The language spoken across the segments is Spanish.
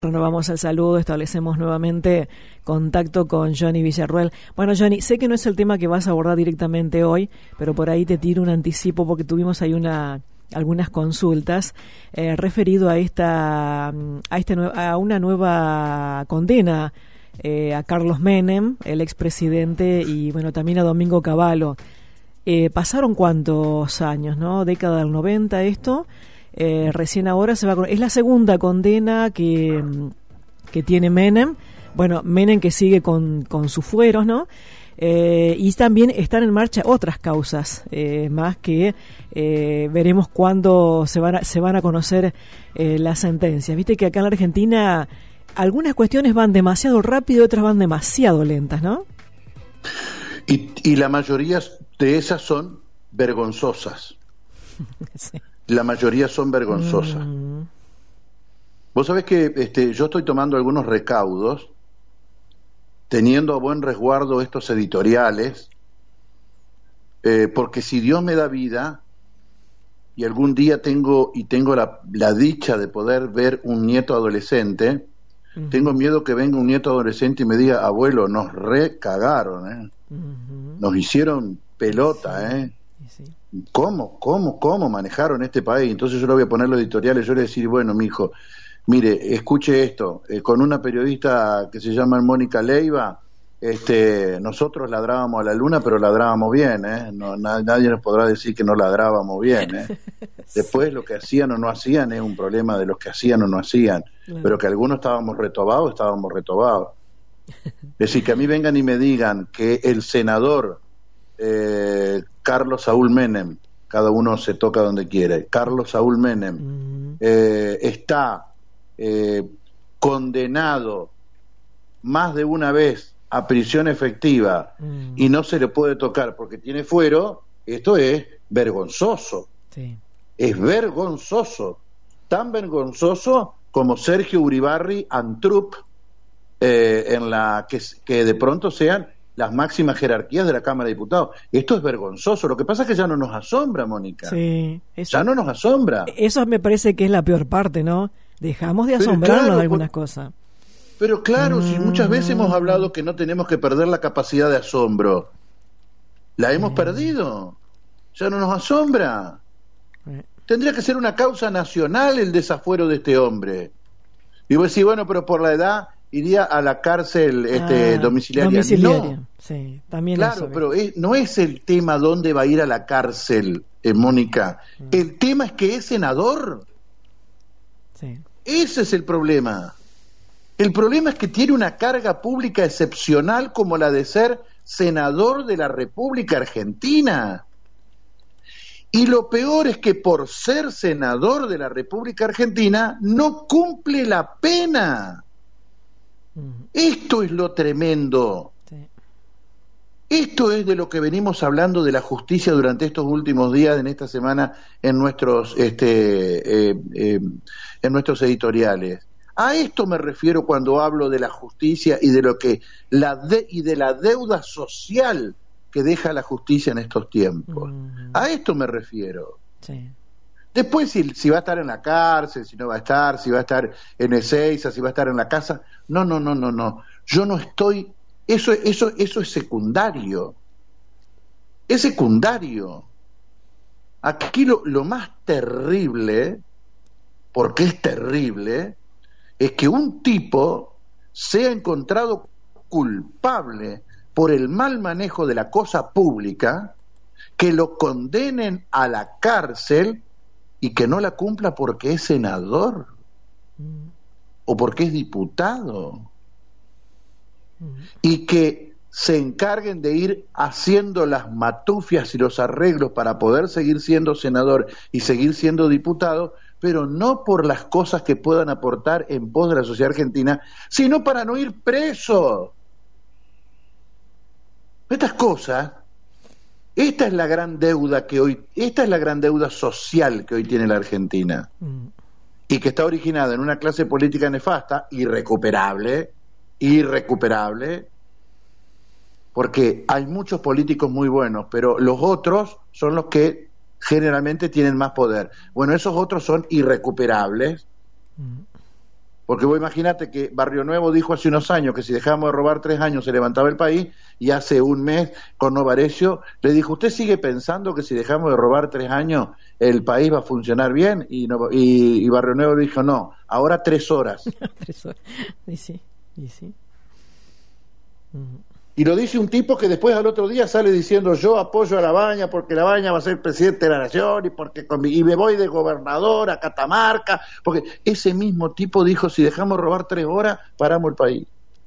Renovamos el saludo, establecemos nuevamente contacto con Johnny Villarruel. Bueno, Johnny, sé que no es el tema que vas a abordar directamente hoy, pero por ahí te tiro un anticipo porque tuvimos ahí algunas consultas referido a una nueva condena a Carlos Menem, el expresidente, y bueno, también a Domingo Cavallo. Pasaron cuántos años, ¿no? Década del 90 esto. Recién ahora es la segunda condena que tiene Menem. Bueno, Menem que sigue con sus fueros, ¿no? Y también están en marcha otras causas, más que veremos cuándo se van a conocer las sentencias. Viste que acá en la Argentina algunas cuestiones van demasiado rápido y otras van demasiado lentas, ¿no? Y la mayoría de esas son vergonzosas. Sí. La mayoría son vergonzosas. Vos sabés que yo estoy tomando algunos recaudos, teniendo a buen resguardo estos editoriales, porque si Dios me da vida y algún día tengo la dicha de poder ver un nieto adolescente, tengo miedo que venga un nieto adolescente y me diga: abuelo, nos recagaron, nos hicieron pelota, Sí. ¿Cómo manejaron este país? Entonces yo le voy a poner los editoriales, yo le voy a decir: bueno, mijo, mire, escuche esto, con una periodista que se llama Mónica Leiva, nosotros ladrábamos a la luna, pero ladrábamos bien, nadie nos podrá decir que no ladrábamos bien, Después lo que hacían o no hacían es un problema de los que hacían o no hacían, claro. Pero que algunos estábamos retobados. Es decir, que a mí vengan y me digan que el senador Carlos Saúl Menem, cada uno se toca donde quiere, Carlos Saúl Menem está condenado más de una vez a prisión efectiva y no se le puede tocar porque tiene fuero. Esto es vergonzoso. Sí. Es vergonzoso, tan vergonzoso como Sergio Uribarri Antrup, que de pronto sean las máximas jerarquías de la Cámara de Diputados. Esto es vergonzoso. Lo que pasa es que ya no nos asombra, Mónica. Sí, ya no nos asombra. Eso me parece que es la peor parte, ¿no? Dejamos de asombrarnos de algunas cosas. Pero claro, si muchas veces hemos hablado que no tenemos que perder la capacidad de asombro, la hemos perdido. Ya no nos asombra. Tendría que ser una causa nacional el desafuero de este hombre. Y vos decís: bueno, pero por la edad iría a la cárcel domiciliaria. No. Sí, también. Claro, pero no es el tema dónde va a ir a la cárcel, Mónica. El tema es que es senador. Sí. Ese es el problema. El problema es que tiene una carga pública excepcional como la de ser senador de la República Argentina. Y lo peor es que por ser senador de la República Argentina no cumple la pena. Esto es lo tremendo. Sí. Esto es de lo que venimos hablando de la justicia durante estos últimos días, en esta semana, en nuestros editoriales. A esto me refiero cuando hablo de la justicia y de lo que de la deuda social que deja la justicia en estos tiempos. A esto me refiero. Sí. Después si va a estar en la cárcel, si no va a estar, si va a estar en Ezeiza, si va a estar en la casa. No. Yo no estoy. Eso es secundario. Es secundario. Aquí lo más terrible, porque es terrible, es que un tipo sea encontrado culpable por el mal manejo de la cosa pública, que lo condenen a la cárcel y que no la cumpla porque es senador o porque es diputado, y que se encarguen de ir haciendo las matufias y los arreglos para poder seguir siendo senador y seguir siendo diputado, pero no por las cosas que puedan aportar en pos de la sociedad argentina, sino para no ir preso. Estas cosas, esta es la gran deuda social que hoy tiene la Argentina, y que está originada en una clase política nefasta, irrecuperable, porque hay muchos políticos muy buenos, pero los otros son los que generalmente tienen más poder. Bueno, esos otros son irrecuperables, Porque vos imaginate que Barrio Nuevo dijo hace unos años que si dejamos de robar 3 años se levantaba el país, y hace un mes con Novarecio le dijo, ¿usted sigue pensando que si dejamos de robar 3 años el país va a funcionar bien? Y Barrio Nuevo le dijo, no, ahora 3 horas. 3 horas. Y sí. Y lo dice un tipo que después al otro día sale diciendo, yo apoyo a Labaña porque Labaña va a ser presidente de la nación y me voy de gobernador a Catamarca, porque ese mismo tipo dijo, si dejamos robar 3 horas, paramos el país.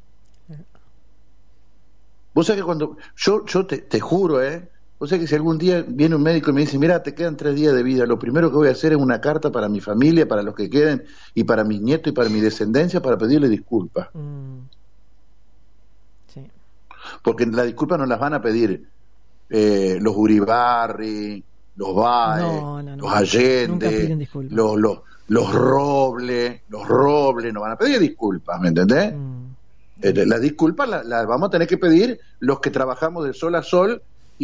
Vos sabés que cuando, yo te juro, vos sabés que si algún día viene un médico y me dice, mira, te quedan 3 días de vida, lo primero que voy a hacer es una carta para mi familia, para los que queden, y para mis nietos y para mi descendencia, para pedirle disculpas. Sí. Porque las disculpas no las van a pedir los Uribarri, los Baez, los Allende, los Robles no van a pedir disculpas, ¿me entendés? Las disculpas las vamos a tener que pedir los que trabajamos de sol a sol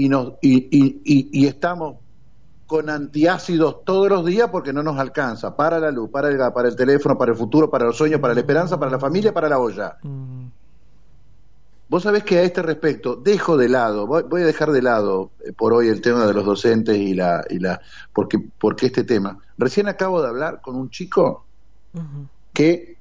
y estamos con antiácidos todos los días porque no nos alcanza para la luz, para el gas, para el teléfono, para el futuro, para los sueños, para la esperanza, para la familia, para la olla. Vos sabés que a este respecto dejo de lado, voy a dejar de lado por hoy el tema de los docentes porque este tema. Recién acabo de hablar con un chico que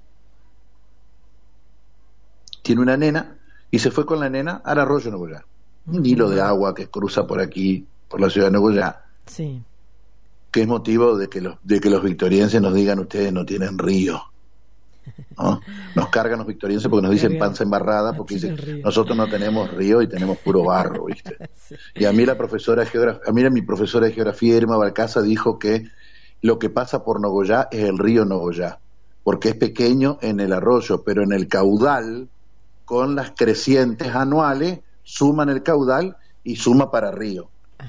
tiene una nena y se fue con la nena al arroyo Nogoyá, un hilo de agua que cruza por aquí, por la ciudad de Nogoyá, sí, que es motivo de que los victorienses nos digan, ustedes no tienen río. ¿No? Nos cargan los victorienses porque nos dicen panza embarrada, porque dicen, nosotros no tenemos río y tenemos puro barro, ¿viste? Sí. Y a mí mi profesora de geografía, Irma Balcaza, dijo que lo que pasa por Nogoyá es el río Nogoyá, porque es pequeño en el arroyo, pero en el caudal, con las crecientes anuales, suman el caudal y suma para río.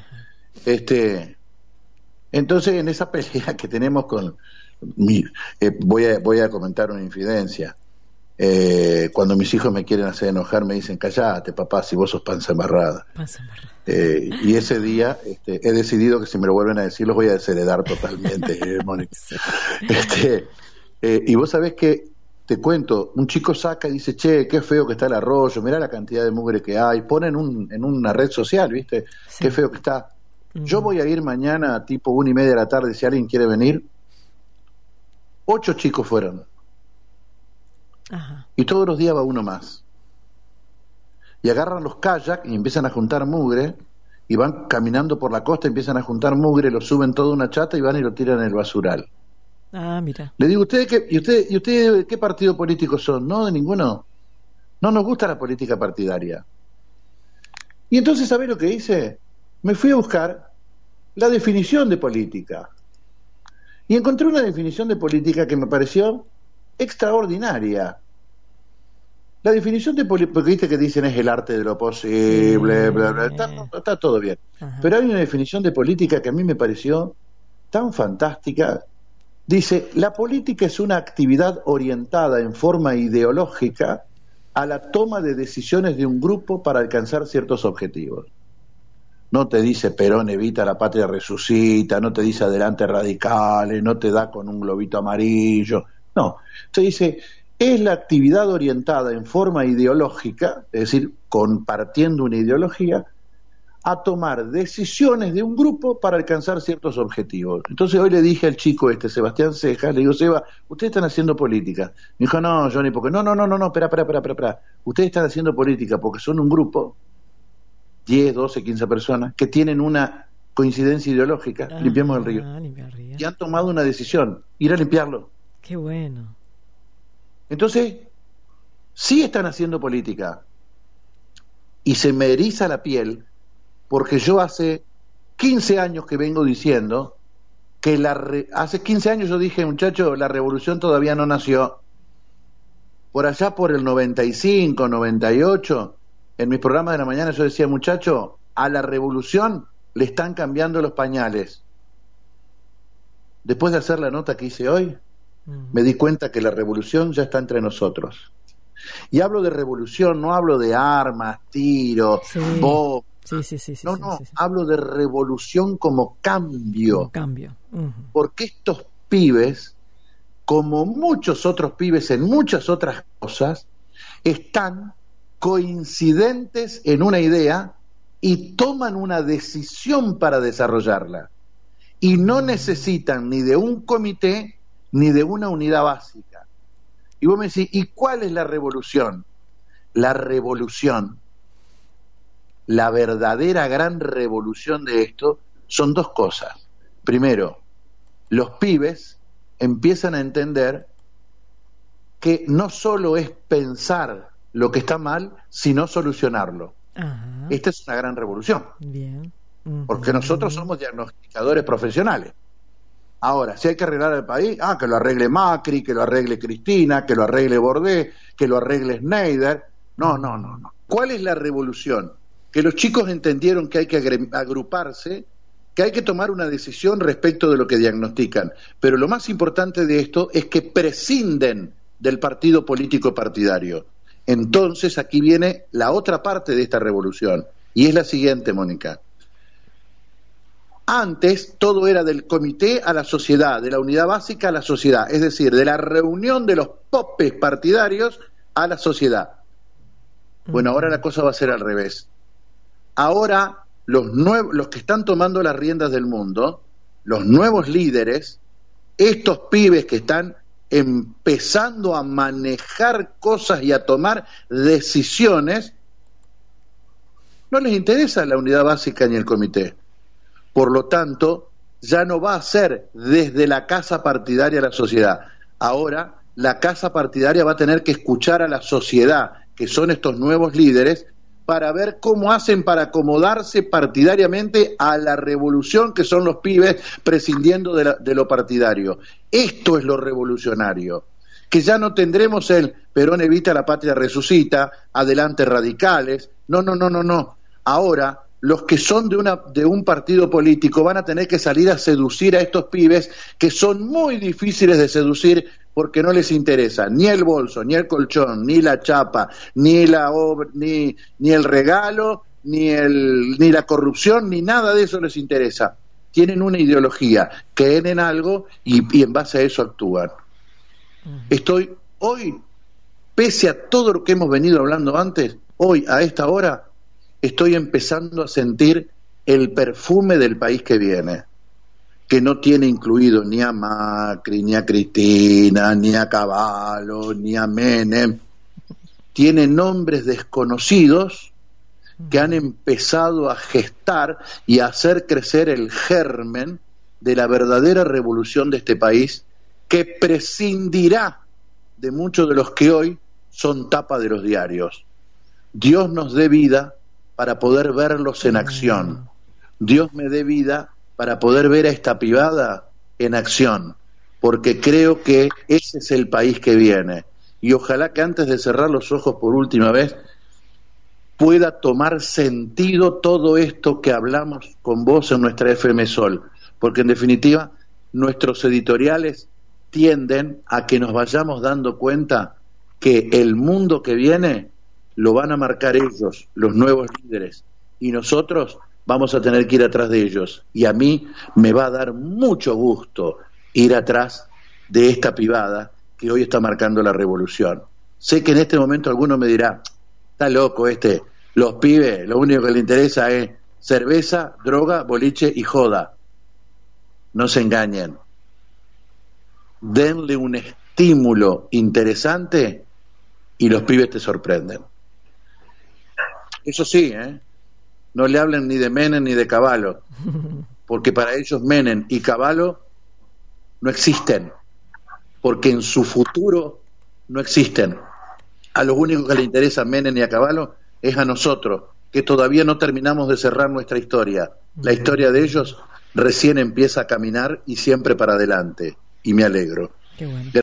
Entonces, en esa pelea que tenemos con voy a comentar una infidencia. Cuando mis hijos me quieren hacer enojar, me dicen, callate papá, si vos sos panza embarrada. Y ese día he decidido que si me lo vuelven a decir los voy a desheredar totalmente, Mónica. Sí. Y vos sabés que, te cuento, un chico saca y dice, che, qué feo que está el arroyo, mirá la cantidad de mugre que hay, ponen en una red social, ¿viste? Sí. Qué feo que está. Yo voy a ir mañana tipo 1:30 de la tarde, si alguien quiere venir. 8 chicos fueron. Ajá. Y todos los días va uno más. Y agarran los kayaks y empiezan a juntar mugre, y van caminando por la costa, empiezan a juntar mugre, lo suben toda una chata y van y lo tiran en el basural. Mira. Le digo, ¿ustedes qué partido político son? No, de ninguno. No nos gusta la política partidaria. Y entonces, ¿sabés lo que hice? Me fui a buscar la definición de política. Y encontré una definición de política que me pareció extraordinaria. La definición de política, porque viste que dicen es el arte de lo posible, sí. Bla, bla, está todo bien. Ajá. Pero hay una definición de política que a mí me pareció tan fantástica. Dice, la política es una actividad orientada en forma ideológica a la toma de decisiones de un grupo para alcanzar ciertos objetivos. No te dice Perón evita, la patria resucita, no te dice adelante radicales, no te da con un globito amarillo. No, te dice, es la actividad orientada en forma ideológica, es decir, compartiendo una ideología, a tomar decisiones de un grupo para alcanzar ciertos objetivos. Entonces hoy le dije al chico Sebastián Cejas, le digo, Seba, ustedes están haciendo política. Me dijo, no, Johnny, porque no, espera. Ustedes están haciendo política porque son un grupo, 10, 12, 15 personas, que tienen una coincidencia ideológica, limpiamos el río. Y han tomado una decisión, ir a limpiarlo. Qué bueno. Entonces, sí están haciendo política. Y se me eriza la piel, porque yo hace 15 años que vengo diciendo que hace 15 años yo dije, muchacho, la revolución todavía no nació. Por allá por el 95, 98, en mis programas de la mañana yo decía, muchacho, a la revolución le están cambiando los pañales. Después de hacer la nota que hice hoy, me di cuenta que la revolución ya está entre nosotros. Y hablo de revolución, no hablo de armas, tiros, bombas. No, hablo de revolución como cambio. Como cambio. Porque estos pibes como muchos otros pibes en muchas otras cosas, están coincidentes en una idea y toman una decisión para desarrollarla. Y no necesitan ni de un comité ni de una unidad básica. Y vos me decís, ¿y cuál es la revolución? La revolución, la verdadera gran revolución de esto, son dos cosas. Primero, los pibes empiezan a entender que no solo es pensar lo que está mal, sino solucionarlo. Ajá. Esta es una gran revolución. Bien. Porque nosotros somos diagnosticadores profesionales. Ahora, si hay que arreglar el país, que lo arregle Macri, que lo arregle Cristina, que lo arregle Bordet, que lo arregle Schneider. No. ¿Cuál es la revolución? Que los chicos entendieron que hay que agruparse, que hay que tomar una decisión respecto de lo que diagnostican. Pero lo más importante de esto es que prescinden del partido político partidario. Entonces aquí viene la otra parte de esta revolución, y es la siguiente, Mónica. Antes todo era del comité a la sociedad, de la unidad básica a la sociedad, es decir, de la reunión de los popes partidarios a la sociedad. Bueno, ahora la cosa va a ser al revés. Ahora los que están tomando las riendas del mundo, los nuevos líderes, estos pibes que están empezando a manejar cosas y a tomar decisiones, no les interesa la unidad básica ni el comité. Por lo tanto, ya no va a ser desde la casa partidaria a la sociedad. Ahora, la casa partidaria va a tener que escuchar a la sociedad, que son estos nuevos líderes, para ver cómo hacen para acomodarse partidariamente a la revolución que son los pibes prescindiendo de lo partidario. Esto es lo revolucionario, que ya no tendremos el Perón evita, la patria resucita, adelante radicales, no. Ahora, los que son de un partido político van a tener que salir a seducir a estos pibes que son muy difíciles de seducir porque no les interesa ni el bolso, ni el colchón, ni la chapa, ni la obra, ni el regalo, ni la corrupción, ni nada de eso les interesa. Tienen una ideología, creen en algo y en base a eso actúan. Estoy hoy, pese a todo lo que hemos venido hablando antes, hoy a esta hora estoy empezando a sentir el perfume del país que viene, que no tiene incluido ni a Macri, ni a Cristina, ni a Cavallo, ni a Menem. Tiene nombres desconocidos que han empezado a gestar y a hacer crecer el germen de la verdadera revolución de este país, que prescindirá de muchos de los que hoy son tapa de los diarios. Dios nos dé vida para poder verlos en acción. Dios me dé vida para poder ver a esta pibada en acción, porque creo que ese es el país que viene. Y ojalá que antes de cerrar los ojos por última vez, pueda tomar sentido todo esto que hablamos con vos en nuestra FM Sol, porque en definitiva nuestros editoriales tienden a que nos vayamos dando cuenta que el mundo que viene lo van a marcar ellos, los nuevos líderes, y nosotros vamos a tener que ir atrás de ellos. Y a mí me va a dar mucho gusto ir atrás de esta pibada que hoy está marcando la revolución. Sé que en este momento alguno me dirá, está loco los pibes, lo único que le interesa es cerveza, droga, boliche y joda. No se engañen. Denle un estímulo interesante y los pibes te sorprenden. Eso sí, no le hablen ni de Menem ni de Cavallo, porque para ellos Menem y Cavallo no existen, porque en su futuro no existen. A los únicos que le interesa a Menem y a Cavallo es a nosotros, que todavía no terminamos de cerrar nuestra historia. La historia de ellos recién empieza a caminar y siempre para adelante, y me alegro. Qué bueno.